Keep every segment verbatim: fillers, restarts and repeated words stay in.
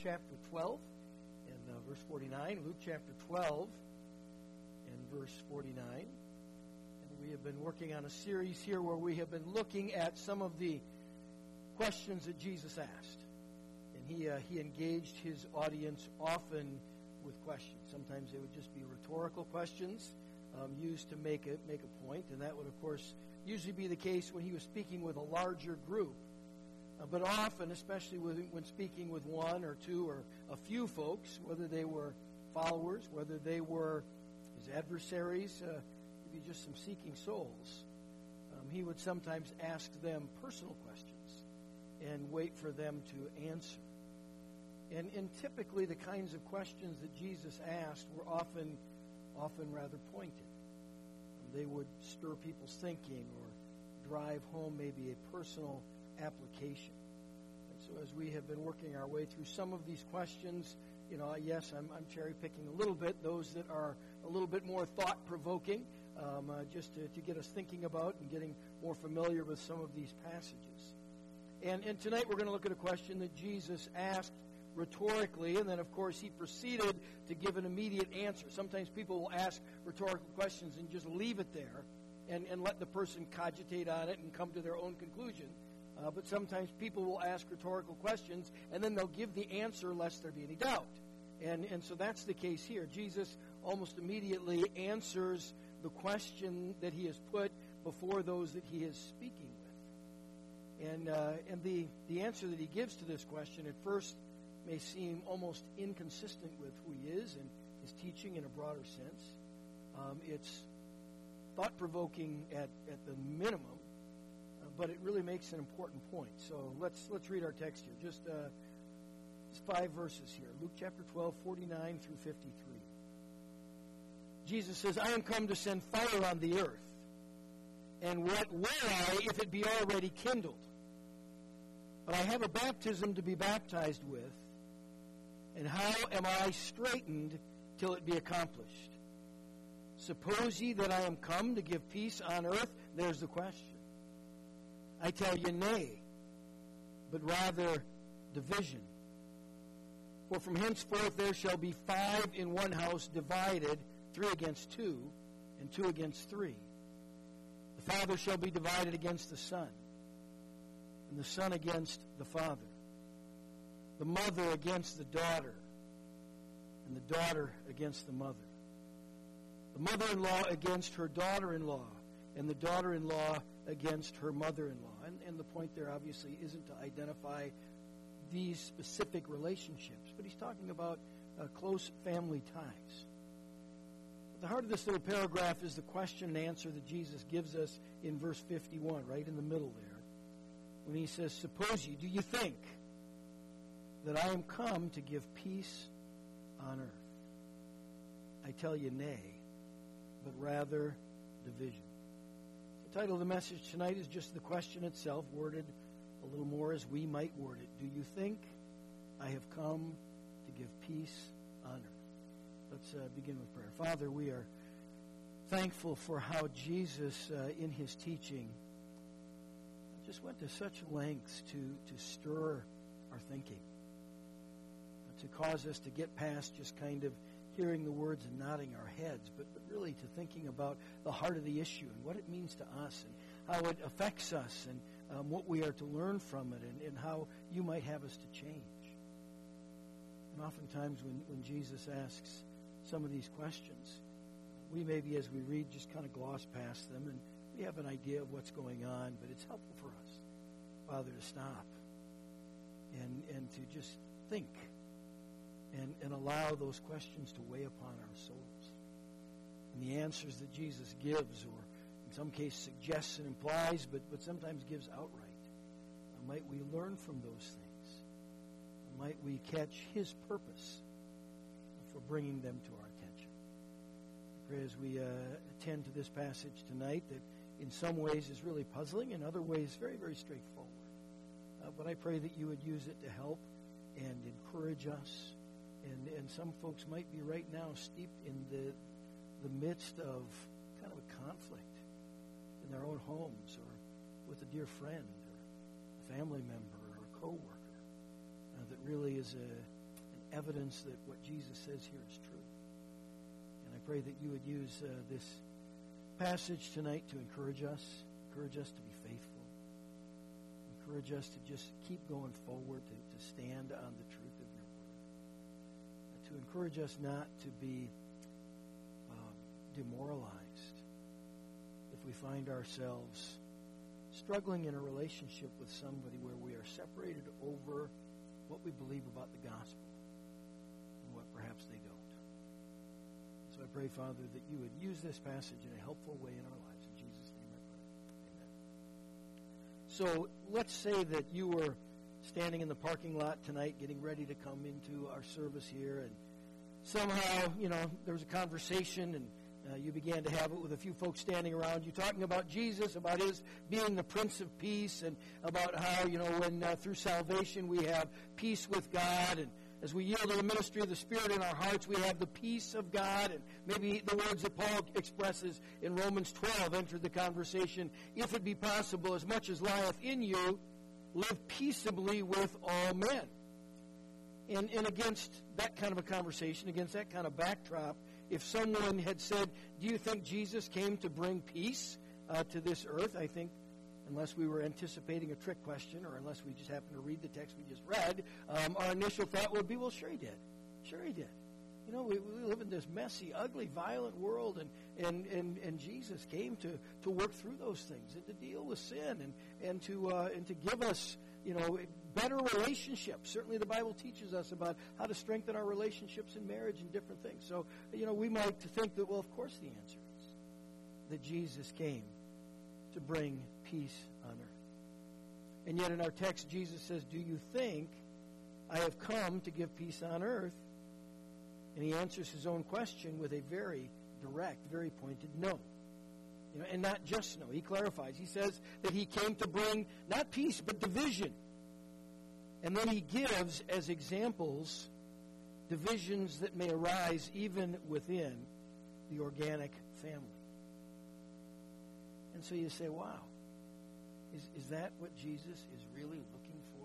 chapter twelve and uh, verse forty-nine. Luke chapter twelve and verse forty-nine. And we have been working on a series here where we have been looking at some of the questions that Jesus asked. And he uh, he engaged his audience often with questions. Sometimes they would just be rhetorical questions um, used to make a, make a point. And that would, of course, usually be the case when he was speaking with a larger group. Uh, but often, especially with, when speaking with one or two or a few folks, whether they were followers, whether they were his adversaries, uh, maybe just some seeking souls, um, he would sometimes ask them personal questions and wait for them to answer. And, and typically the kinds of questions that Jesus asked were often, often rather pointed. Um, they would stir people's thinking or drive home maybe a personal application. And so as we have been working our way through some of these questions, you know, yes, I'm, I'm cherry-picking a little bit, those that are a little bit more thought-provoking, um, uh, just to, to get us thinking about and getting more familiar with some of these passages. And, and tonight we're going to look at a question that Jesus asked rhetorically, and then, of course, he proceeded to give an immediate answer. Sometimes people will ask rhetorical questions and just leave it there and, and let the person cogitate on it and come to their own conclusion. Uh, but sometimes people will ask rhetorical questions, and then they'll give the answer lest there be any doubt. And, and so that's the case here. Jesus almost immediately answers the question that he has put before those that he is speaking with. And, uh, and the, the answer that he gives to this question at first may seem almost inconsistent with who he is and his teaching in a broader sense. Um, it's thought-provoking at, at the minimum, uh, but it really makes an important point. So let's let's read our text here. Just, uh, just five verses here. Luke chapter twelve, forty-nine through fifty-three. Jesus says, I am come to send fire on the earth, and what will I if it be already kindled? But I have a baptism to be baptized with, and how am I straitened till it be accomplished? Suppose ye that I am come to give peace on earth? There's the question. I tell you, nay, but rather division. For from henceforth there shall be five in one house divided, three against two, and two against three. The father shall be divided against the son, and the son against the father, the mother against the daughter, and the daughter against the mother, the mother-in-law against her daughter-in-law, and the daughter-in-law against her mother-in-law. And, and the point there obviously isn't to identify these specific relationships, but he's talking about uh, close family ties. At the heart of this little paragraph is the question and answer that Jesus gives us in verse fifty-one, right in the middle there, when he says, suppose ye, do you think that I am come to give peace on earth? I tell you, nay, but rather division. The title of the message tonight is just the question itself, worded a little more as we might word it. Do you think I have come to give peace on earth? Let's uh, begin with prayer. Father, we are thankful for how Jesus, uh, in his teaching, just went to such lengths to, to stir our thinking, to cause us to get past just kind of hearing the words and nodding our heads, but, but really to thinking about the heart of the issue and what it means to us and how it affects us and um, what we are to learn from it and, and how you might have us to change. And oftentimes when, when Jesus asks some of these questions, we maybe as we read just kind of gloss past them and we have an idea of what's going on, but it's helpful for us, Father, to stop and, and to just think and, and allow those questions to weigh upon our souls. And the answers that Jesus gives, or in some cases suggests and implies, but, but sometimes gives outright, uh, might we learn from those things? Uh, might we catch his purpose for bringing them to our attention? I pray as we uh, attend to this passage tonight that in some ways is really puzzling, in other ways very, very straightforward. Uh, but I pray that you would use it to help and encourage us. And, and some folks might be right now steeped in the the midst of kind of a conflict in their own homes or with a dear friend or a family member or a coworker uh, that really is a evidence that what Jesus says here is true. And I pray that you would use uh, this passage tonight to encourage us, encourage us to be faithful, encourage us to just keep going forward, to, to stand on the truth of your word, uh, to encourage us not to be um, demoralized if we find ourselves struggling in a relationship with somebody where we are separated over what we believe about the gospel and what perhaps they don't. So I pray, Father, that you would use this passage in a helpful way in our lives. In Jesus' name I pray. Amen. So let's say that you were standing in the parking lot tonight getting ready to come into our service here, and somehow, you know, there was a conversation, and Uh, you began to have it with a few folks standing around you, talking about Jesus, about his being the Prince of Peace, and about how, you know, when uh, through salvation we have peace with God, and as we yield to the ministry of the Spirit in our hearts, we have the peace of God, and maybe the words that Paul expresses in Romans twelve entered the conversation. If it be possible, as much as lieth in you, live peaceably with all men. And, and against that kind of a conversation, against that kind of backdrop, if someone had said, do you think Jesus came to bring peace uh, to this earth? I think, unless we were anticipating a trick question, or unless we just happened to read the text we just read, um, our initial thought would be, well, sure he did. Sure he did. You know, we, we live in this messy, ugly, violent world, and, and, and, and Jesus came to, to work through those things and to deal with sin and, and, to, uh, and to give us, you know, better relationships. Certainly the Bible teaches us about how to strengthen our relationships in marriage and different things. So, you know, we might think that, well, of course the answer is that Jesus came to bring peace on earth. And yet in our text, Jesus says, do you think I have come to give peace on earth? And he answers his own question with a very direct, very pointed no. You know, and not just no. He clarifies. He says that he came to bring not peace, but division. And then he gives as examples divisions that may arise even within the organic family. And so you say, wow, is, is that what Jesus is really looking for?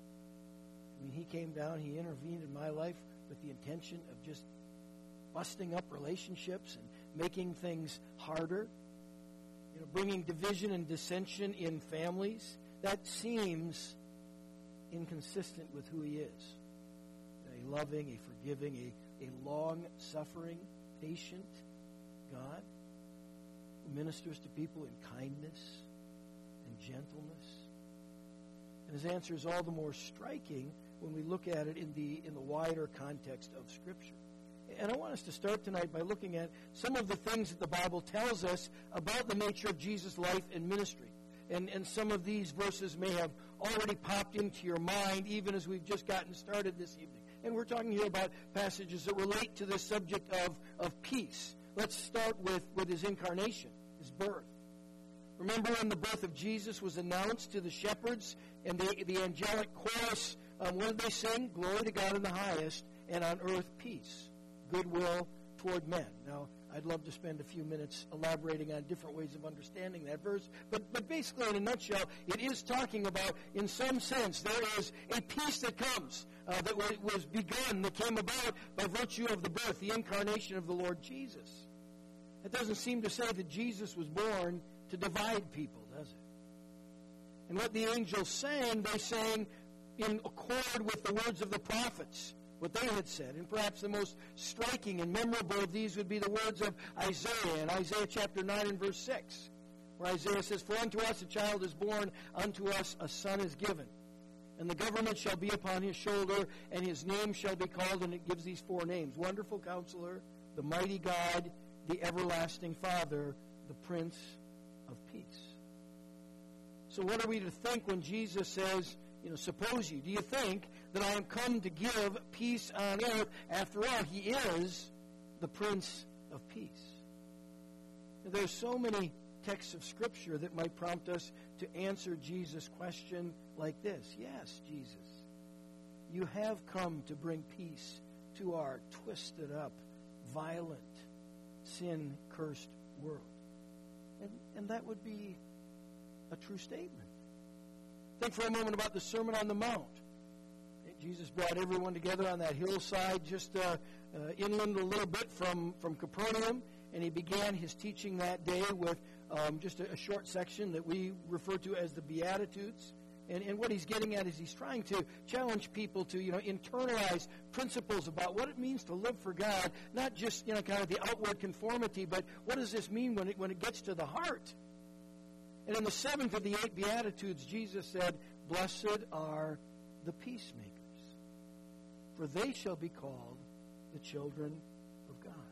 I mean, he came down, he intervened in my life with the intention of just busting up relationships and making things harder, you know, bringing division and dissension in families. That seems inconsistent with who he is. A loving, a forgiving, a, a long-suffering, patient God who ministers to people in kindness and gentleness. And his answer is all the more striking when we look at it in the in the wider context of Scripture. And I want us to start tonight by looking at some of the things that the Bible tells us about the nature of Jesus' life and ministry. And, and some of these verses may have already popped into your mind even as we've just gotten started this evening. And we're talking here about passages that relate to this subject of, of peace. Let's start with, with his incarnation, his birth. Remember when the birth of Jesus was announced to the shepherds and the, the angelic chorus, um, what did they sing? Glory to God in the highest, and on earth peace, goodwill toward men. Now, I'd love to spend a few minutes elaborating on different ways of understanding that verse. But, but basically, in a nutshell, it is talking about, in some sense, there is a peace that comes, uh, that w- was begun, that came about by virtue of the birth, the incarnation of the Lord Jesus. It doesn't seem to say that Jesus was born to divide people, does it? And what the angels sang, they sang in accord with the words of the prophets, what they had said. And perhaps the most striking and memorable of these would be the words of Isaiah in Isaiah chapter nine and verse six, where Isaiah says, "For unto us a child is born, unto us a son is given. And the government shall be upon his shoulder, and his name shall be called," and it gives these four names: Wonderful Counselor, the Mighty God, the Everlasting Father, the Prince of Peace. So what are we to think when Jesus says, you know, suppose you, do you think that I am come to give peace on earth? After all, he is the Prince of Peace. Now, there's so many texts of Scripture that might prompt us to answer Jesus' question like this. Yes, Jesus, you have come to bring peace to our twisted up, violent, sin-cursed world. And, and that would be a true statement. Think for a moment about the Sermon on the Mount. Jesus brought everyone together on that hillside just uh, uh, inland a little bit from, from Capernaum, and he began his teaching that day with um, just a, a short section that we refer to as the Beatitudes. And, and what he's getting at is he's trying to challenge people to, you know, internalize principles about what it means to live for God, not just, you know, kind of the outward conformity, but what does this mean when it, when it gets to the heart? And in the seventh of the eight Beatitudes, Jesus said, "Blessed are the peacemakers, for they shall be called the children of God."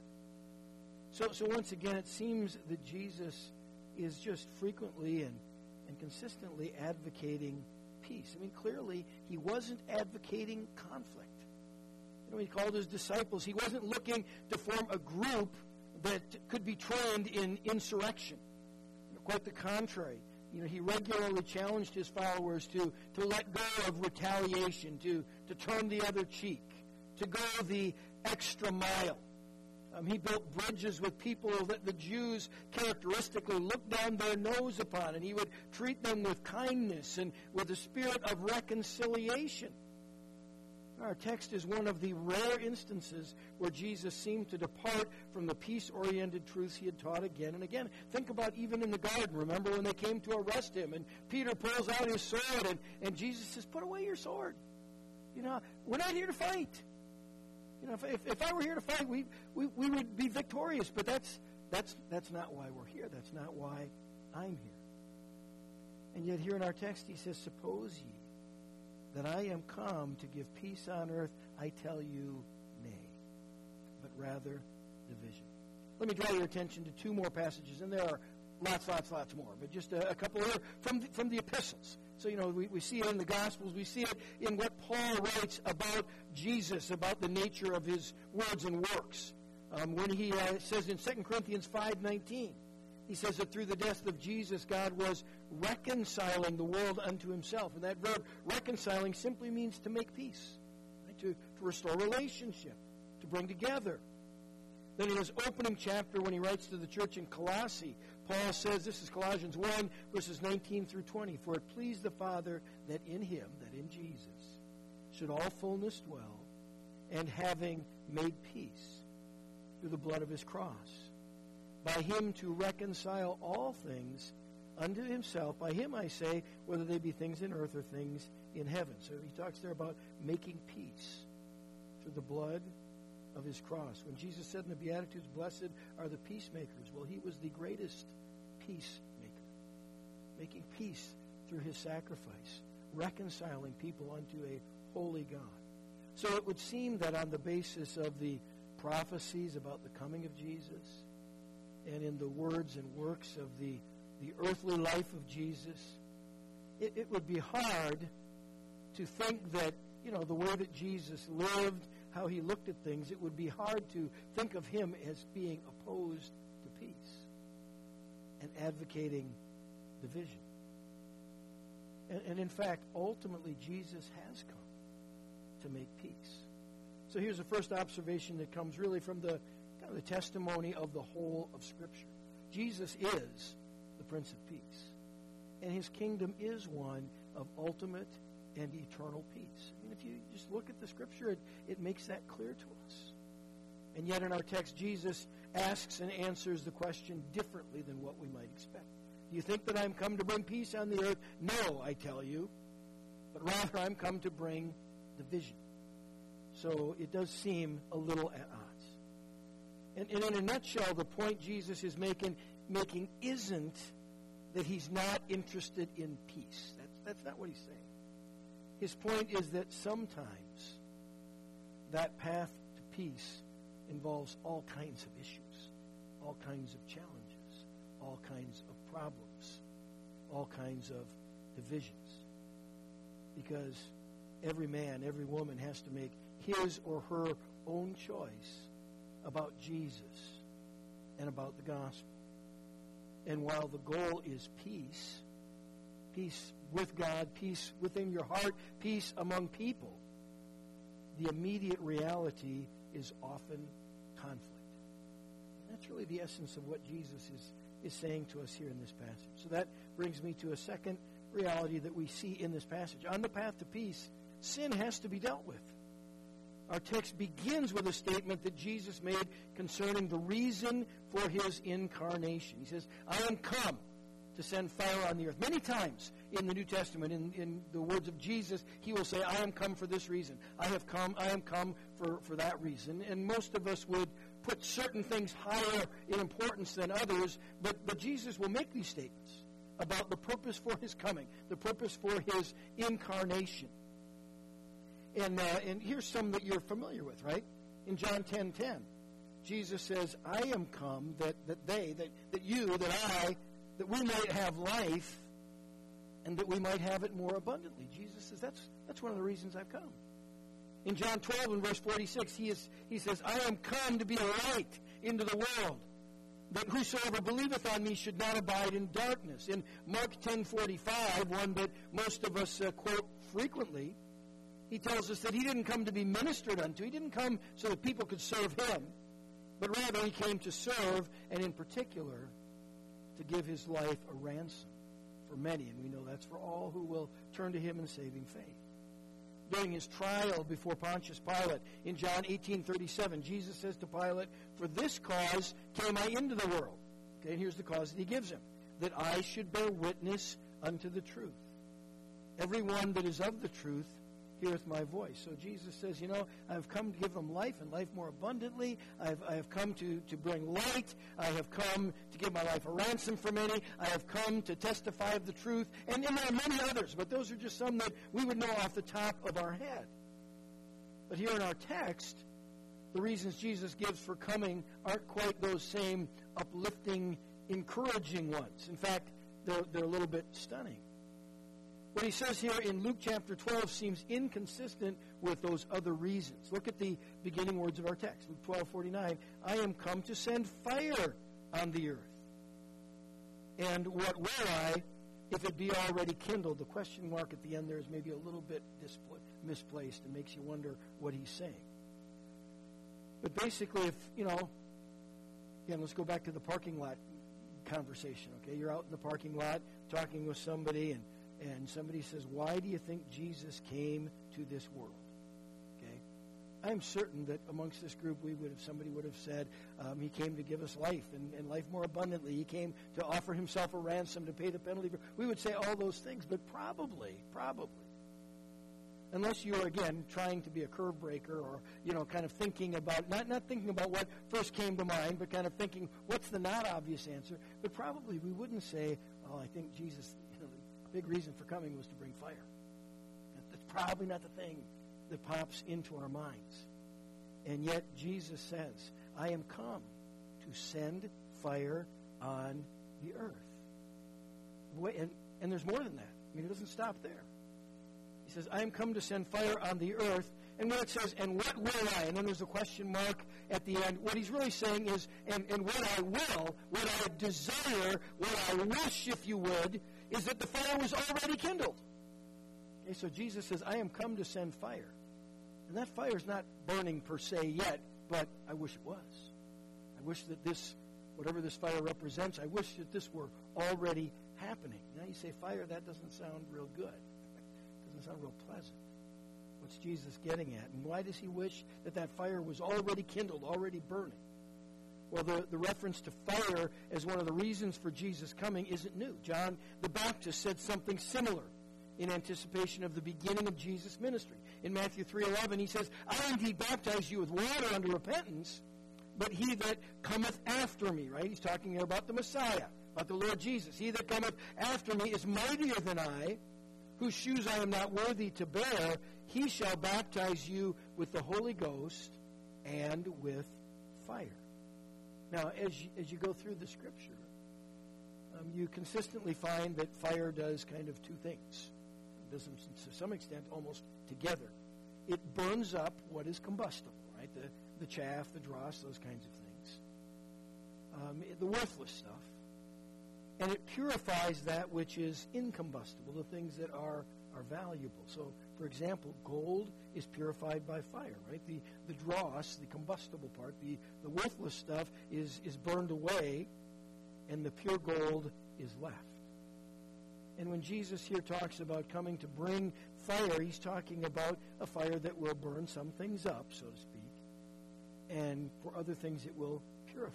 So, so once again, it seems that Jesus is just frequently and, and consistently advocating peace. I mean, clearly, he wasn't advocating conflict. You know, he called his disciples. He wasn't looking to form a group that could be trained in insurrection. You know, quite the contrary. You know, he regularly challenged his followers to, to let go of retaliation, to, to turn the other cheek, to go the extra mile. Um, he built bridges with people that the Jews characteristically looked down their nose upon, and he would treat them with kindness and with a spirit of reconciliation. Our text is one of the rare instances where Jesus seemed to depart from the peace-oriented truths he had taught again and again. Think about even in the garden. Remember when they came to arrest him, and Peter pulls out his sword, and, and Jesus says, "Put away your sword. You know, we're not here to fight. You know, if, if, if I were here to fight, we, we, we would be victorious, but that's, that's, that's not why we're here. That's not why I'm here." And yet here in our text he says, "Suppose ye that I am come to give peace on earth, I tell you, nay, but rather division." Let me draw your attention to two more passages, and there are lots, lots, lots more, but just a, a couple here from the, from the epistles. So, you know, we, we see it in the Gospels. We see it in what Paul writes about Jesus, about the nature of his words and works. Um, when he uh, says in Second Corinthians five nineteen, he says that through the death of Jesus, God was reconciling the world unto himself. And that verb, reconciling, simply means to make peace, right? to, to restore relationship, to bring together. Then in his opening chapter, when he writes to the church in Colossae, Paul says, this is Colossians one, verses nineteen through twenty, "For it pleased the Father that in him," that in Jesus, "should all fullness dwell, and having made peace through the blood of his cross, by him to reconcile all things unto himself. By him, I say, whether they be things in earth or things in heaven." So he talks there about making peace through the blood of his cross. When Jesus said in the Beatitudes, "Blessed are the peacemakers," well, he was the greatest peacemaker, making peace through his sacrifice, reconciling people unto a holy God. So it would seem that on the basis of the prophecies about the coming of Jesus, and in the words and works of the, the earthly life of Jesus, it, it would be hard to think that, you know, the way that Jesus lived, how he looked at things, it would be hard to think of him as being opposed to peace and advocating division. And, and in fact, ultimately, Jesus has come to make peace. So here's the first observation that comes really from the kind of the testimony of the whole of Scripture. Jesus is the Prince of Peace, and his kingdom is one of ultimate and eternal peace. I mean, if you just look at the Scripture, it, it makes that clear to us. And yet in our text, Jesus asks and answers the question differently than what we might expect. Do you think that I'm come to bring peace on the earth? No, I tell you, but rather I'm come to bring division. So it does seem a little at odds. And, and in a nutshell, the point Jesus is making, making isn't that he's not interested in peace. That's, that's not what he's saying. His point is that sometimes that path to peace involves all kinds of issues, all kinds of challenges, all kinds of problems, all kinds of divisions. Because every man, every woman has to make his or her own choice about Jesus and about the gospel. And while the goal is peace, peace with God, peace within your heart, peace among people, the immediate reality is often conflict. And that's really the essence of what Jesus is, is saying to us here in this passage. So that brings me to a second reality that we see in this passage. On the path to peace, sin has to be dealt with. Our text begins with a statement that Jesus made concerning the reason for his incarnation. He says, I am come to send fire on the earth. Many times in the New Testament, in, in the words of Jesus, he will say, I am come for this reason. I have come, I am come for, for that reason. And most of us would put certain things higher in importance than others, but, but Jesus will make these statements about the purpose for his coming, the purpose for his incarnation. And, uh, and here's some that you're familiar with, right? In John ten ten, Jesus says, I am come that, that they, that, that you, that I, that we might have life and that we might have it more abundantly. Jesus says, that's, that's one of the reasons I've come. In John twelve and verse forty-six, he, is, he says, I am come to be a light into the world, that whosoever believeth on me should not abide in darkness. In Mark ten forty-five, one that most of us uh, quote frequently, he tells us that he didn't come to be ministered unto. He didn't come so that people could serve him, but rather he came to serve, and in particular, to give his life a ransom for many. And we know that's for all who will turn to him in saving faith. During his trial before Pontius Pilate, in John eighteen thirty-seven, Jesus says to Pilate, for this cause came I into the world. Okay, and here's the cause that he gives him, that I should bear witness unto the truth. Everyone that is of the truth heareth my voice. So Jesus says, you know, I've come to give them life and life more abundantly. I've, I have come to, to bring light. I have come to give my life a ransom for many. I have come to testify of the truth. And, and there are many others, but those are just some that we would know off the top of our head. But here in our text, the reasons Jesus gives for coming aren't quite those same uplifting, encouraging ones. In fact, they're, they're a little bit stunning. What he says here in Luke chapter twelve seems inconsistent with those other reasons. Look at the beginning words of our text. Luke twelve forty-nine, I am come to send fire on the earth. And what will I, if it be already kindled? The question mark at the end there is maybe a little bit displ- misplaced and makes you wonder what he's saying. But basically, if, you know, again, let's go back to the parking lot conversation, okay? You're out in the parking lot talking with somebody, and And somebody says, why do you think Jesus came to this world? Okay, I'm certain that amongst this group, we would have somebody would have said, um, he came to give us life and, and life more abundantly. He came to offer himself a ransom to pay the penalty. For, we would say all those things, but probably, probably, unless you are, again, trying to be a curve breaker or, you know, kind of thinking about, not, not thinking about what first came to mind, but kind of thinking, what's the not obvious answer? But probably we wouldn't say, oh, I think Jesus, big reason for coming was to bring fire. That's probably not the thing that pops into our minds. And yet Jesus says, I am come to send fire on the earth. And, and there's more than that. I mean, it doesn't stop there. He says, I am come to send fire on the earth. And when it says, and what will I? And then there's a question mark at the end. What he's really saying is, and, and what I will, what I desire, what I wish, if you would, is that the fire was already kindled. Okay, so Jesus says, I am come to send fire. And that fire is not burning per se yet, but I wish it was. I wish that this, whatever this fire represents, I wish that this were already happening. Now you say fire, that doesn't sound real good. It doesn't sound real pleasant. What's Jesus getting at? And why does he wish that that fire was already kindled, already burning? Well, the, the reference to fire as one of the reasons for Jesus coming isn't new. John the Baptist said something similar in anticipation of the beginning of Jesus' ministry. In Matthew three eleven, he says, I indeed baptize you with water unto repentance, but he that cometh after me, right? He's talking here about the Messiah, about the Lord Jesus. He that cometh after me is mightier than I, whose shoes I am not worthy to bear. He shall baptize you with the Holy Ghost and with fire. Now, as you, as you go through the Scripture, um, you consistently find that fire does kind of two things. It does them to some extent almost together. It burns up what is combustible, right? The, the chaff, the dross, those kinds of things. Um, the worthless stuff. And it purifies that which is incombustible, the things that are, are valuable. So, for example, gold is purified by fire, right? The the dross, the combustible part, the, the worthless stuff is, is burned away, and the pure gold is left. And when Jesus here talks about coming to bring fire, he's talking about a fire that will burn some things up, so to speak, and for other things it will purify.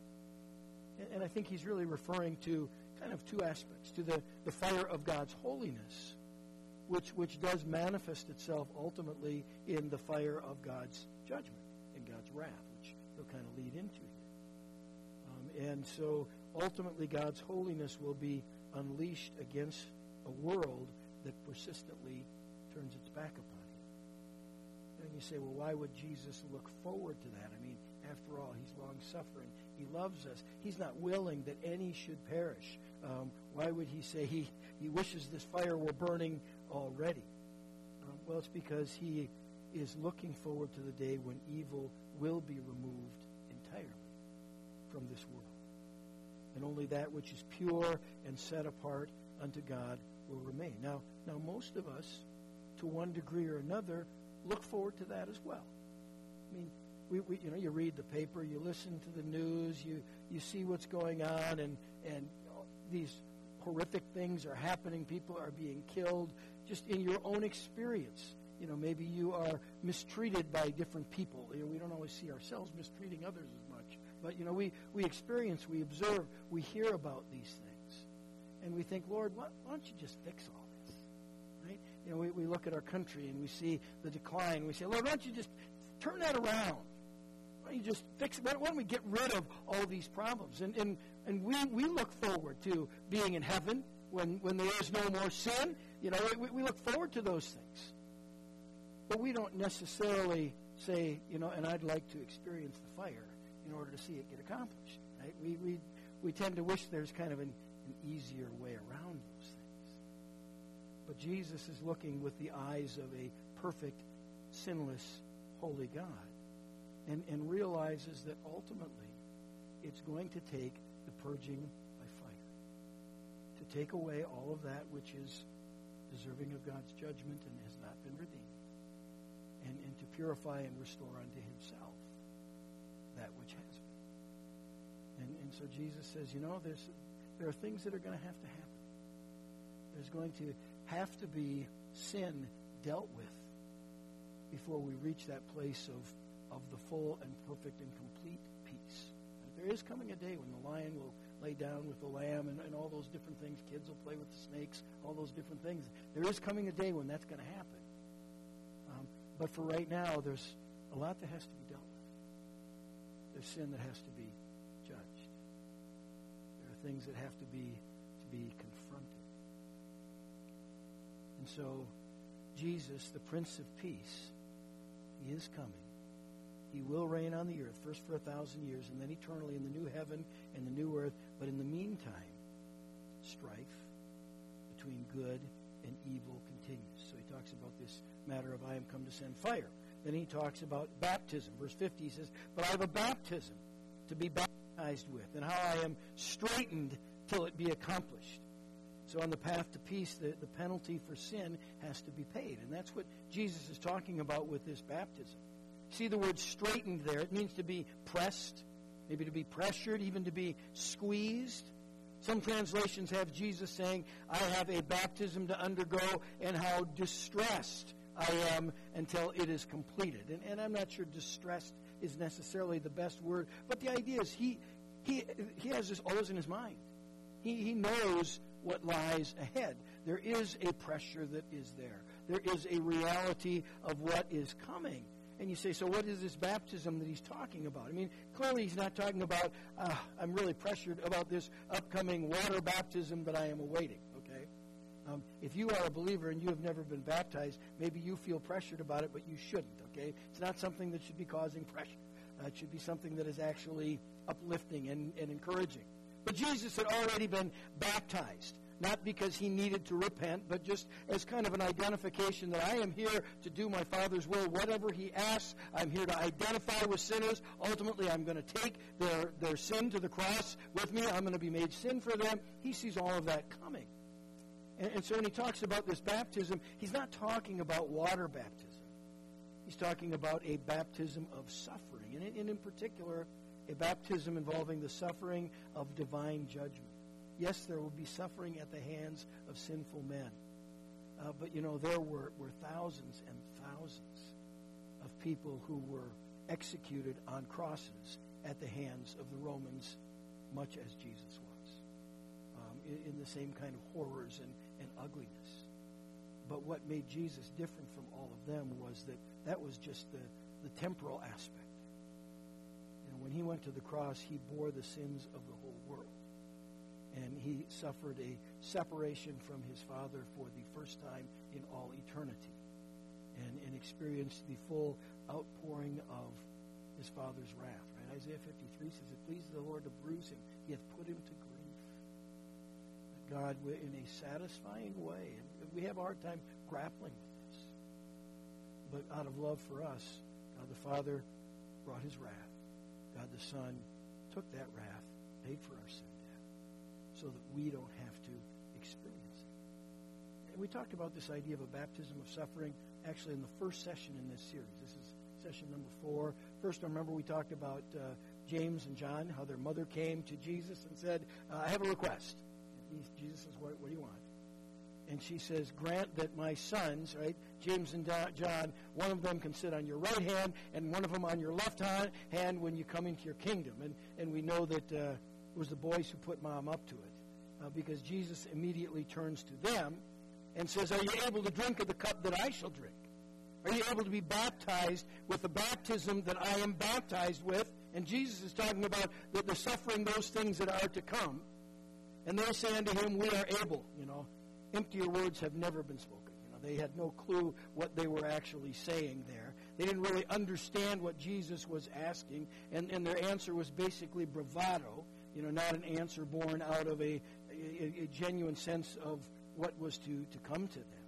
And, and I think he's really referring to kind of two aspects, to the, the fire of God's holiness, which, which does manifest itself ultimately in the fire of God's judgment and God's wrath, which he'll kind of lead into here. Um, and so ultimately God's holiness will be unleashed against a world that persistently turns its back upon him. And you say, well, why would Jesus look forward to that? I mean, after all, he's long-suffering. He loves us. He's not willing that any should perish. Um, why would he say he, he wishes this fire were burning already? Um, well, it's because he is looking forward to the day when evil will be removed entirely from this world. And only that which is pure and set apart unto God will remain. Now, now most of us, to one degree or another, look forward to that as well. I mean, we, we you know, you read the paper, you listen to the news, you, you see what's going on, and, and these horrific things are happening. People are being killed just in your own experience. You know, maybe you are mistreated by different people. You know, we don't always see ourselves mistreating others as much. But, you know, we, we experience, we observe, we hear about these things. And we think, Lord, why, why don't you just fix all this? Right? You know, we, we look at our country and we see the decline. And we say, Lord, why don't you just turn that around? Why don't you just fix it? Why don't we get rid of all these problems? And and, and we, we look forward to being in heaven when, when there is no more sin. You know, we, we look forward to those things. But we don't necessarily say, you know, and I'd like to experience the fire in order to see it get accomplished. Right? We, we, we tend to wish there's kind of an, an easier way around those things. But Jesus is looking with the eyes of a perfect, sinless, holy God, and, and realizes that ultimately it's going to take the purging by fire to take away all of that which is deserving of God's judgment and has not been redeemed, and, and to purify and restore unto himself that which has been. And, and so Jesus says, you know, there's there are things that are going to have to happen. There's going to have to be sin dealt with before we reach that place of, of the full and perfect and complete peace. And there is coming a day when the lion will lay down with the lamb and, and all those different things. Kids will play with the snakes, all those different things. There is coming a day when that's going to happen. Um, but for right now, there's a lot that has to be dealt with. There's sin that has to be judged. There are things that have to be to be confronted. And so Jesus, the Prince of Peace, he is coming. He will reign on the earth, first for a thousand years, and then eternally in the new heaven and the new earth. But in the meantime, strife between good and evil continues. So he talks about this matter of I am come to send fire. Then he talks about baptism. Verse fifty, he says, but I have a baptism to be baptized with, and how I am straitened till it be accomplished. So on the path to peace, the, the penalty for sin has to be paid. And that's what Jesus is talking about with this baptism. See the word straitened there. It means to be pressed, maybe to be pressured, even to be squeezed. Some translations have Jesus saying, I have a baptism to undergo, and how distressed I am until it is completed. And, and I'm not sure distressed is necessarily the best word, but the idea is he he he has this always in his mind. He, he knows what lies ahead. There is a pressure that is there. There is a reality of what is coming. And you say, so what is this baptism that he's talking about? I mean, clearly he's not talking about, uh, I'm really pressured about this upcoming water baptism that I am awaiting, okay? Um, if you are a believer and you have never been baptized, maybe you feel pressured about it, but you shouldn't, okay? It's not something that should be causing pressure. Uh, it should be something that is actually uplifting and, and encouraging. But Jesus had already been baptized, not because he needed to repent, but just as kind of an identification that I am here to do my Father's will. Whatever he asks, I'm here to identify with sinners. Ultimately, I'm going to take their, their sin to the cross with me. I'm going to be made sin for them. He sees all of that coming. And, and so when he talks about this baptism, he's not talking about water baptism. He's talking about a baptism of suffering, and in, and in particular, a baptism involving the suffering of divine judgment. Yes, there will be suffering at the hands of sinful men. Uh, but, you know, there were, were thousands and thousands of people who were executed on crosses at the hands of the Romans, much as Jesus was, um, in, in the same kind of horrors and, and ugliness. But what made Jesus different from all of them was that that was just the, the temporal aspect. You know, when he went to the cross, he bore the sins of the whole world. And he suffered a separation from his Father for the first time in all eternity, and, and experienced the full outpouring of his Father's wrath. Right? Isaiah fifty-three says, "It pleases the Lord to bruise him; he hath put him to grief." God, in a satisfying way, and we have a hard time grappling with this, but out of love for us, God the Father brought his wrath. God the Son took that wrath, paid for our sin debt, so that we don't have to experience it. And we talked about this idea of a baptism of suffering actually in the first session in this series. This is session number four. First, I remember we talked about uh, James and John, how their mother came to Jesus and said, uh, I have a request. And he, Jesus says, what, what do you want? And she says, grant that my sons, right, James and John, one of them can sit on your right hand and one of them on your left hand when you come into your kingdom. And, and we know that uh, it was the boys who put mom up to it, uh, because Jesus immediately turns to them and says, are you able to drink of the cup that I shall drink? Are you able to be baptized with the baptism that I am baptized with? And Jesus is talking about the, the suffering, those things that are to come. And they're saying to him, we are able, you know. Emptier words have never been spoken. You know, they had no clue what they were actually saying there. They didn't really understand what Jesus was asking, and, and their answer was basically bravado, you know, not an answer born out of a, a, a genuine sense of what was to, to come to them.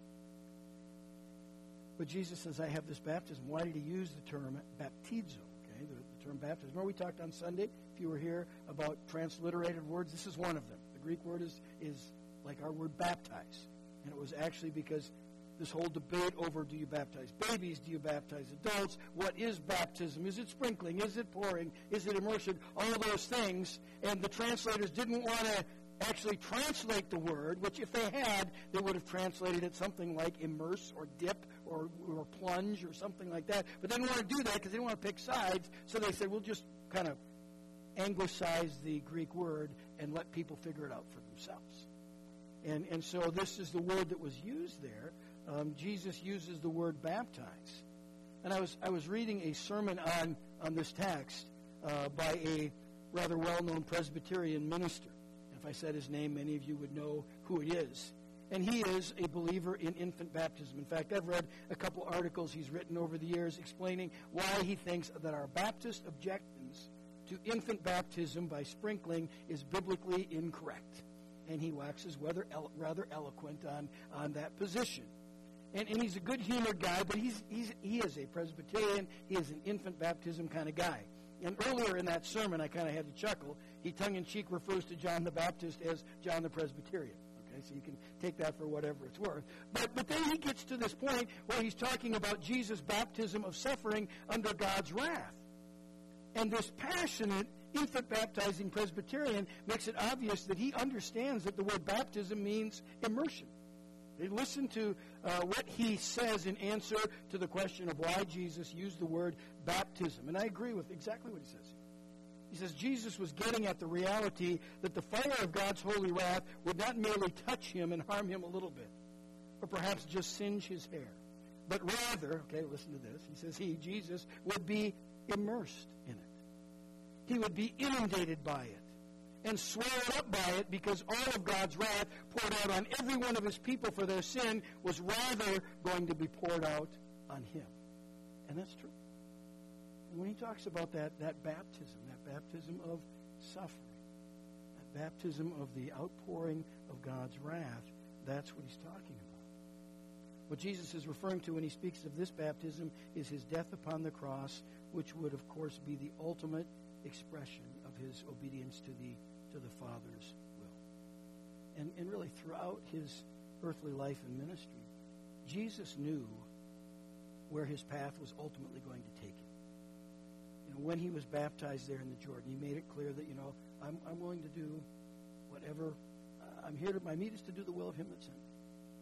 But Jesus says, I have this baptism. Why did he use the term baptizo? Okay, the, the term baptism. Remember we talked on Sunday, if you were here, about transliterated words? This is one of them. The Greek word is, is like our word baptize. And it was actually because this whole debate over, do you baptize babies, do you baptize adults, what is baptism, is it sprinkling, is it pouring, is it immersion, all of those things. And the translators didn't want to actually translate the word, which if they had, they would have translated it something like immerse or dip or, or plunge or something like that. But they didn't want to do that because they didn't want to pick sides. So they said, we'll just kind of anglicize the Greek word and let people figure it out for themselves. And, and so this is the word that was used there. Um, Jesus uses the word baptize. And I was I was reading a sermon on, on this text uh, by a rather well-known Presbyterian minister. If I said his name, many of you would know who it is. And he is a believer in infant baptism. In fact, I've read a couple articles he's written over the years explaining why he thinks that our Baptist objections to infant baptism by sprinkling is biblically incorrect. And he waxes rather, elo- rather eloquent on, on that position. And, and he's a good-humored guy, but he's, he's, he is a Presbyterian. He is an infant baptism kind of guy. And earlier in that sermon, I kind of had to chuckle. He tongue-in-cheek refers to John the Baptist as John the Presbyterian. Okay, so you can take that for whatever it's worth. But, but then he gets to this point where he's talking about Jesus' baptism of suffering under God's wrath. And this passionate infant baptizing Presbyterian makes it obvious that he understands that the word baptism means immersion. They listen to uh, what he says in answer to the question of why Jesus used the word baptism. And I agree with exactly what he says. He says Jesus was getting at the reality that the fire of God's holy wrath would not merely touch him and harm him a little bit, or perhaps just singe his hair, but rather, okay, listen to this, he says he, Jesus, would be immersed in it. He would be inundated by it and swallowed up by it, because all of God's wrath poured out on every one of his people for their sin was rather going to be poured out on him. And that's true. And when he talks about that, that baptism, that baptism of suffering, that baptism of the outpouring of God's wrath, that's what he's talking about. What Jesus is referring to when he speaks of this baptism is his death upon the cross, which would, of course, be the ultimate expression of his obedience to the to the Father's will. And, and really, throughout his earthly life and ministry, Jesus knew where his path was ultimately going to take him. You know, when he was baptized there in the Jordan, he made it clear that, you know, I'm, I'm willing to do whatever. Uh, I'm here to, my meat is to do the will of him that sent me. You know,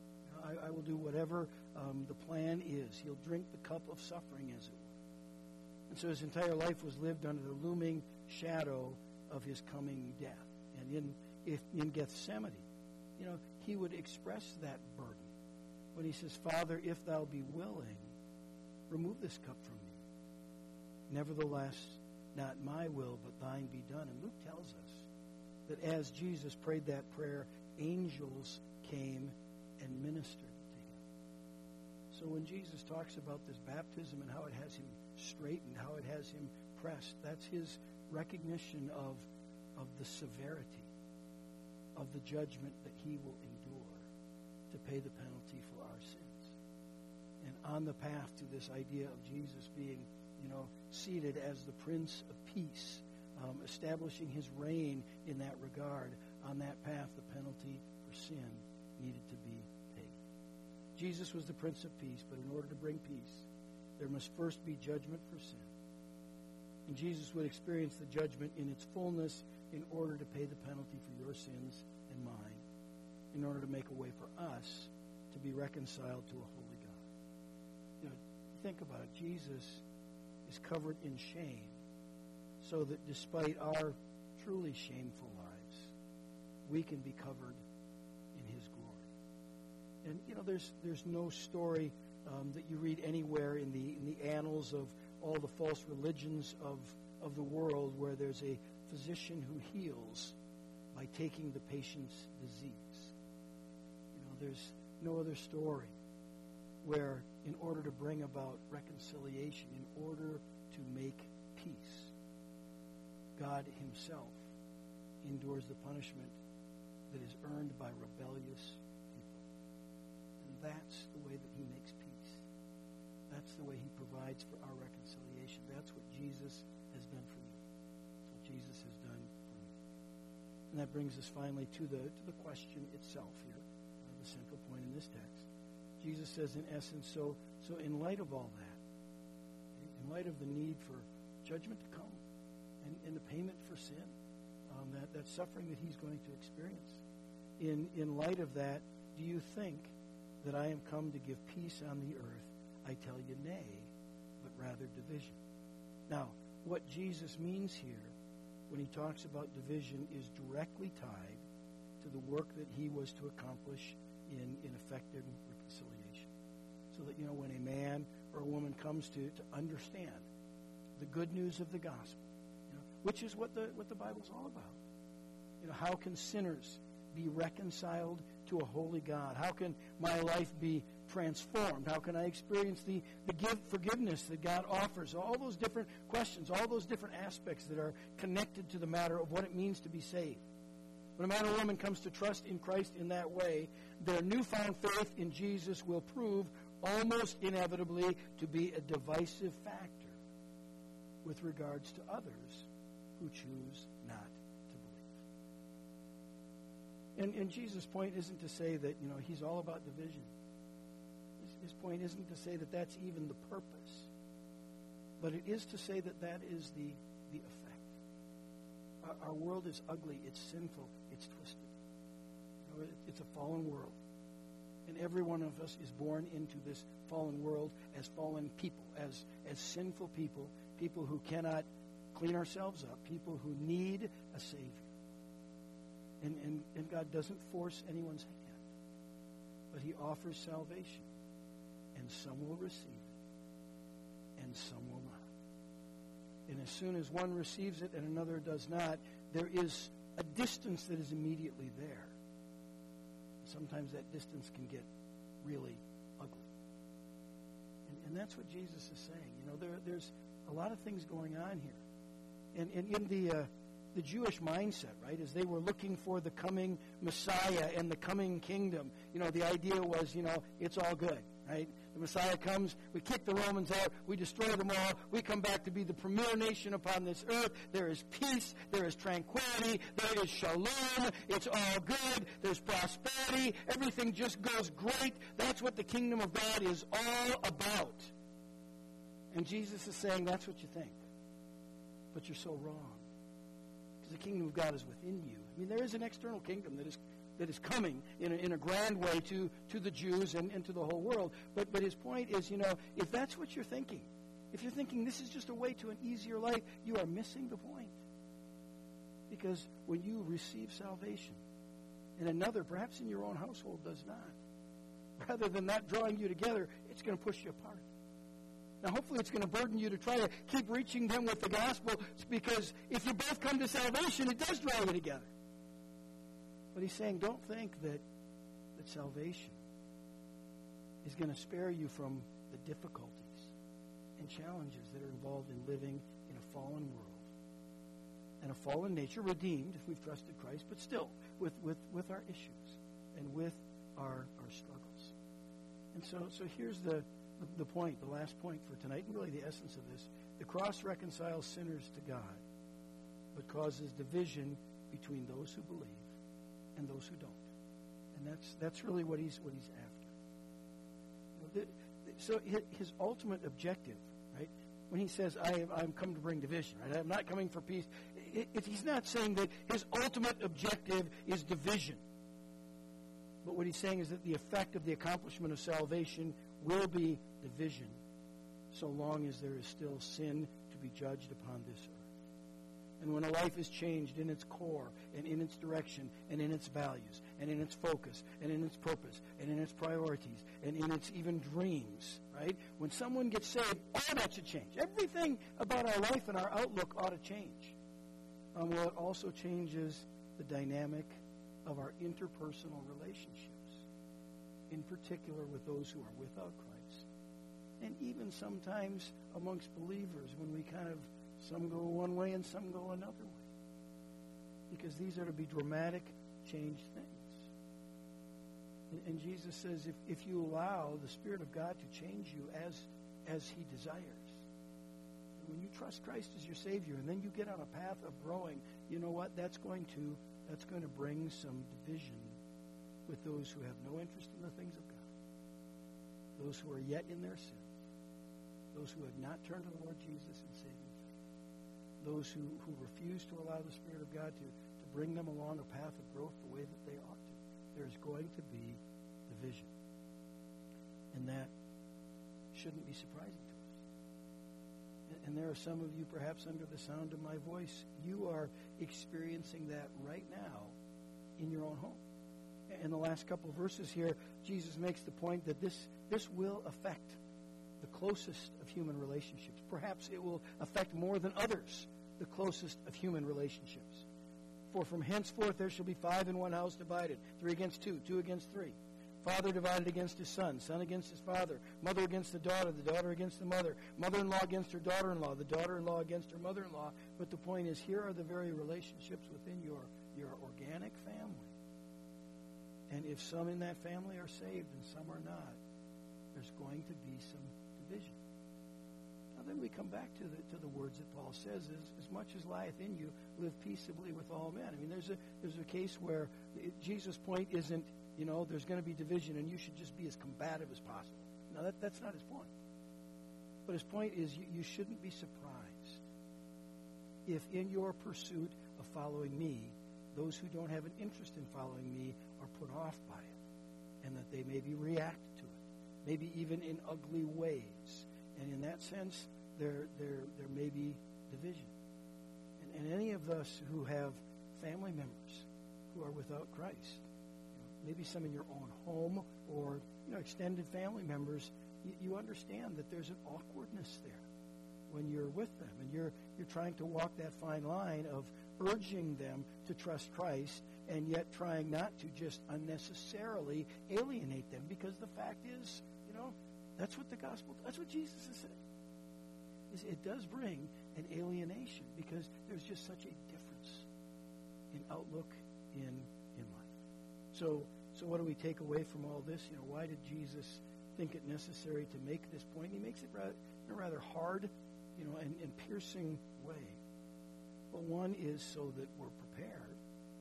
I, I will do whatever um, the plan is. He'll drink the cup of suffering, as it were. And so his entire life was lived under the looming shadow of his coming death. And in, if, in Gethsemane, you know, he would express that burden when he says, Father, if thou be willing, remove this cup from me. Nevertheless, not my will, but thine be done. And Luke tells us that as Jesus prayed that prayer, angels came and ministered to him. So when Jesus talks about this baptism and how it has him straightened, how it has him pressed, that's his recognition of, of the severity of the judgment that he will endure to pay the penalty for our sins. And on the path to this idea of Jesus being, you know, seated as the Prince of Peace, um, establishing his reign in that regard, on that path, the penalty for sin needed to be paid. Jesus was the Prince of Peace, but in order to bring peace, there must first be judgment for sin. And Jesus would experience the judgment in its fullness in order to pay the penalty for your sins and mine, in order to make a way for us to be reconciled to a holy God. You know, think about it. Jesus is covered in shame so that despite our truly shameful lives, we can be covered in his glory. And, you know, there's there's no story um, that you read anywhere in the in the annals of all the false religions of, of the world where there's a physician who heals by taking the patient's disease. You know, there's no other story where in order to bring about reconciliation, in order to make peace, God himself endures the punishment that is earned by rebellious people. And that's the way that he makes peace. That's the way he provides for our reconciliation. That's what Jesus has done for you. That's what Jesus has done for me. And that brings us finally to the to the question itself here, uh, the central point in this text. Jesus says, in essence, so so in light of all that, in light of the need for judgment to come and, and the payment for sin, um, that, that suffering that he's going to experience, in in light of that, do you think that I am come to give peace on the earth? I tell you, nay, but rather division. Now, what Jesus means here when he talks about division is directly tied to the work that he was to accomplish in, in effective reconciliation. So that, you know, when a man or a woman comes to, to understand the good news of the gospel, you know, which is what the what the Bible's all about. You know, how can sinners be reconciled to a holy God? How can my life be transformed? How can I experience the, the give, forgiveness that God offers? All those different questions, all those different aspects that are connected to the matter of what it means to be saved. When a man or woman comes to trust in Christ in that way, their newfound faith in Jesus will prove almost inevitably to be a divisive factor with regards to others who choose not to believe. And, and Jesus' point isn't to say that, you know, he's all about division. His, his point isn't to say that that's even the purpose. But it is to say that that is the, the effect. Our, our world is ugly. It's sinful. It's twisted. You know, it, it's a fallen world. And every one of us is born into this fallen world as fallen people, as, as sinful people, people who cannot clean ourselves up, people who need a Savior. And, and, and God doesn't force anyone's hand, but he offers salvation. And some will receive it, and some will not. And as soon as one receives it and another does not, there is a distance that is immediately there. Sometimes that distance can get really ugly. And, and that's what Jesus is saying. You know, there, there's a lot of things going on here. And, and in the... Uh, The Jewish mindset, right, as they were looking for the coming Messiah and the coming kingdom, you know, the idea was, you know, it's all good, right? The Messiah comes, we kick the Romans out, we destroy them all, we come back to be the premier nation upon this earth. There is peace, there is tranquility, there is shalom, it's all good, there's prosperity, everything just goes great. That's what the kingdom of God is all about. And Jesus is saying, that's what you think. But you're so wrong. Because the kingdom of God is within you. I mean, there is an external kingdom that is that is coming in a, in a grand way to, to the Jews and, and to the whole world. But, but his point is, you know, if that's what you're thinking, if you're thinking this is just a way to an easier life, you are missing the point. Because when you receive salvation, and another, perhaps in your own household, does not, rather than that drawing you together, it's going to push you apart. Now, hopefully it's going to burden you to try to keep reaching them with the gospel, because if you both come to salvation, it does draw you together. But he's saying, don't think that, that salvation is going to spare you from the difficulties and challenges that are involved in living in a fallen world and a fallen nature, redeemed if we've trusted Christ, but still with, with, with our issues and with our, our struggles. And so, so here's the, the, the point, the last point for tonight, and really the essence of this. The cross reconciles sinners to God, but causes division between those who believe and those who don't. And that's that's really what he's what he's after. You know, the, the, so his, his ultimate objective, right, when he says, I am, I'm come to bring division, right, I'm not coming for peace, it, it, he's not saying that his ultimate objective is division. But what he's saying is that the effect of the accomplishment of salvation will be division, so long as there is still sin to be judged upon this earth. And when a life is changed in its core and in its direction and in its values and in its focus and in its purpose and in its priorities and in its even dreams, right? When someone gets saved, all that should change. Everything about our life and our outlook ought to change. Um, well, it also changes the dynamic of our interpersonal relationships, in particular with those who are without Christ. And even sometimes amongst believers when we kind of some go one way and some go another way. Because these are to be dramatic, changed things. And, and Jesus says if, if you allow the Spirit of God to change you as, as He desires, when you trust Christ as your Savior and then you get on a path of growing, you know what? That's going to, that's going to bring some division with those who have no interest in the things of God, those who are yet in their sins, those who have not turned to the Lord Jesus and saving those who, who refuse to allow the Spirit of God to, to bring them along a path of growth the way that they ought to. There's going to be division. And that shouldn't be surprising to us. And, and there are some of you, perhaps under the sound of my voice, you are experiencing that right now in your own home. In the last couple of verses here, Jesus makes the point that this, this will affect the closest of human relationships. Perhaps it will affect more than others the closest of human relationships. For from henceforth there shall be five in one house divided, three against two, two against three. Father divided against his son, son against his father, mother against the daughter, the daughter against the mother, mother-in-law against her daughter-in-law, the daughter-in-law against her mother-in-law. But the point is, here are the very relationships within your, your organic family. And if some in that family are saved and some are not, there's going to be some division. Now then we come back to the to the words that Paul says, is, as much as lieth in you, live peaceably with all men. I mean, there's a there's a case where it, Jesus' point isn't, you know, there's going to be division and you should just be as combative as possible. No, that, that's not his point. But his point is you, you shouldn't be surprised if in your pursuit of following me, those who don't have an interest in following me are put off by it, and that they maybe react to it, maybe even in ugly ways. And in that sense, there there there may be division. And, and any of us who have family members who are without Christ, you know, maybe some in your own home or you know extended family members, you, you understand that there's an awkwardness there when you're with them, and you're you're trying to walk that fine line of urging them to trust Christ, and yet trying not to just unnecessarily alienate them, because the fact is, you know, that's what the gospel, that's what Jesus is saying. Is it does bring an alienation, because there's just such a difference in outlook in in life. So, so what do we take away from all this? You know, why did Jesus think it necessary to make this point? He makes it rather, in a rather hard, you know, and, and piercing way. Well, one is so that we're prepared,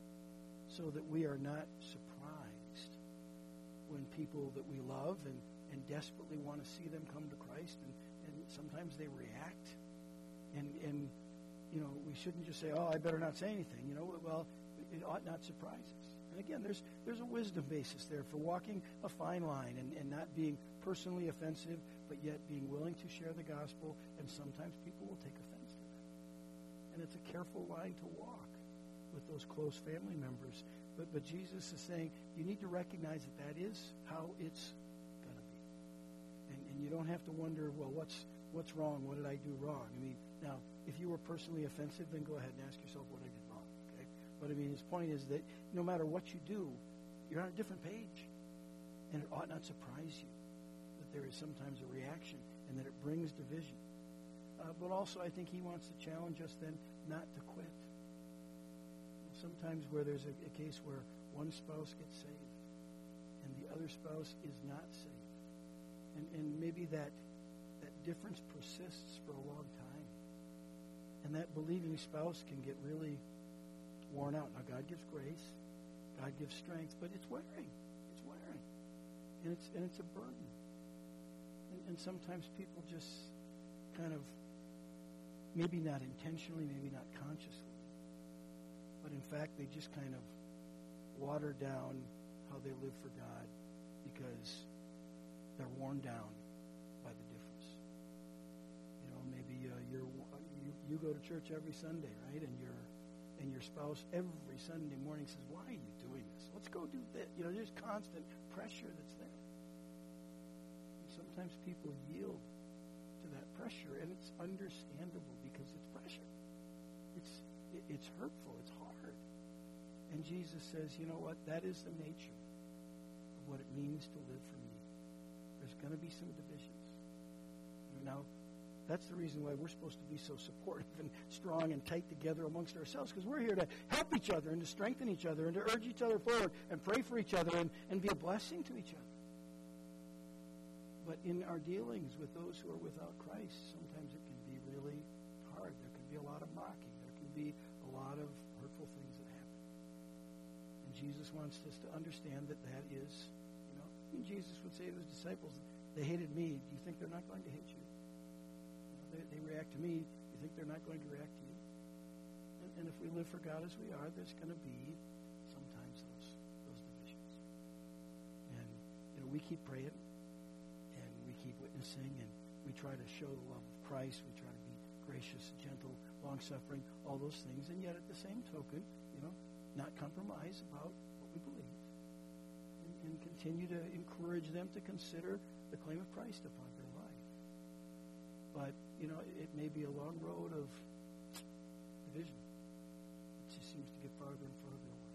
so that we are not surprised when people that we love and, and desperately want to see them come to Christ, and, and sometimes they react. And, and, you know, we shouldn't just say, oh, I better not say anything. You know, well, it ought not surprise us. And again, there's there's a wisdom basis there for walking a fine line and, and not being personally offensive, but yet being willing to share the gospel, and sometimes people will take offense to that. And it's a careful line to walk with those close family members. But but Jesus is saying you need to recognize that that is how it's going to be. And, and you don't have to wonder, well, what's what's wrong? What did I do wrong? I mean, now, if you were personally offensive, then go ahead and ask yourself what I did wrong. Okay? But I mean, his point is that no matter what you do, you're on a different page. And it ought not surprise you that there is sometimes a reaction and that it brings division. Uh, but also, I think he wants to challenge us then not to quit. Sometimes where there's a, a case where one spouse gets saved and the other spouse is not saved. And, and maybe that, that difference persists for a long time. And that believing spouse can get really worn out. Now, God gives grace. God gives strength. But it's wearing. It's wearing. And it's, and it's a burden. And, and sometimes people just kind of, maybe not intentionally, maybe not consciously, but in fact, they just kind of water down how they live for God because they're worn down by the difference. You know, maybe uh, you're you, you go to church every Sunday, right? And your and your spouse every Sunday morning says, "Why are you doing this? Let's go do that." You know, there's constant pressure that's there. And sometimes people yield to that pressure, and it's understandable because it's pressure. It's it, it's hurtful. It's hard. And Jesus says, you know what? That is the nature of what it means to live for me. There's going to be some divisions. Now, that's the reason why we're supposed to be so supportive and strong and tight together amongst ourselves, because we're here to help each other and to strengthen each other and to urge each other forward and pray for each other and, and be a blessing to each other. But in our dealings with those who are without Christ, sometimes it can be really hard. There can be a lot of mocking. There can be a lot of hurtful things that happen. Jesus wants us to understand that that is, you know, I mean, Jesus would say to his disciples, they hated me. Do you think they're not going to hate you? You know, they, they react to me. Do you think they're not going to react to you? And, and if we live for God as we are, there's going to be sometimes those those divisions. And, you know, we keep praying, and we keep witnessing, and we try to show the love of Christ. We try to be gracious, gentle, long-suffering, all those things. And yet at the same token, you know, not compromise about what we believe, and, and continue to encourage them to consider the claim of Christ upon their life. But, you know, it may be a long road of division. It just seems to get farther and farther away.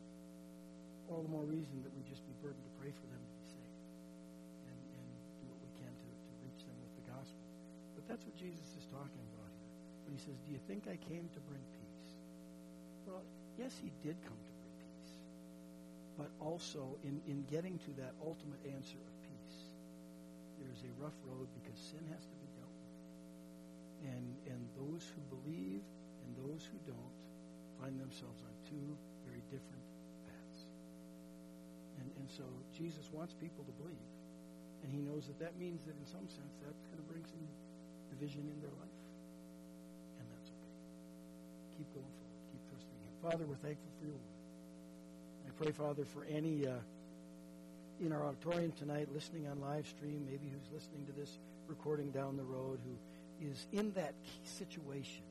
All the more reason that we just be burdened to pray for them to be saved and, and do what we can to, to reach them with the gospel. But that's what Jesus is talking about here. When he says, do you think I came to bring peace? Well, yes, he did come to bring peace. But also, in, in getting to that ultimate answer of peace, there's a rough road because sin has to be dealt with. And, and those who believe and those who don't find themselves on two very different paths. And, and so Jesus wants people to believe. And he knows that that means that in some sense that's going to bring some division in their life. And that's okay. Keep going forward. Father, we're thankful for your word. I pray, Father, for any uh, in our auditorium tonight listening on live stream, maybe who's listening to this recording down the road, who is in that key situation,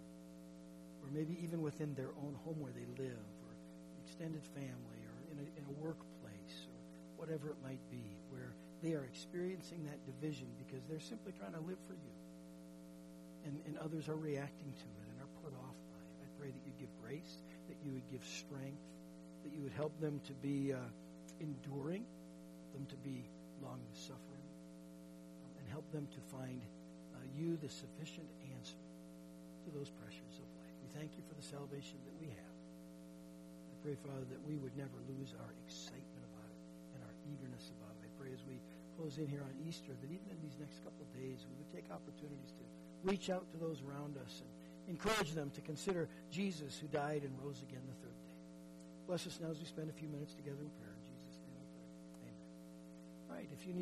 or maybe even within their own home where they live, or extended family, or in a, in a workplace, or whatever it might be, where they are experiencing that division because they're simply trying to live for you. And, and others are reacting to it and are put off by it. I pray that you give grace, that you would give strength, that you would help them to be uh, enduring, them to be long-suffering, um, and help them to find uh, you the sufficient answer to those pressures of life. We thank you for the salvation that we have. I pray, Father, that we would never lose our excitement about it and our eagerness about it. I pray as we close in here on Easter that even in these next couple of days we would take opportunities to reach out to those around us and encourage them to consider Jesus who died and rose again the third day. Bless us now as we spend a few minutes together in prayer. In Jesus' name we pray. Amen. All right, if you need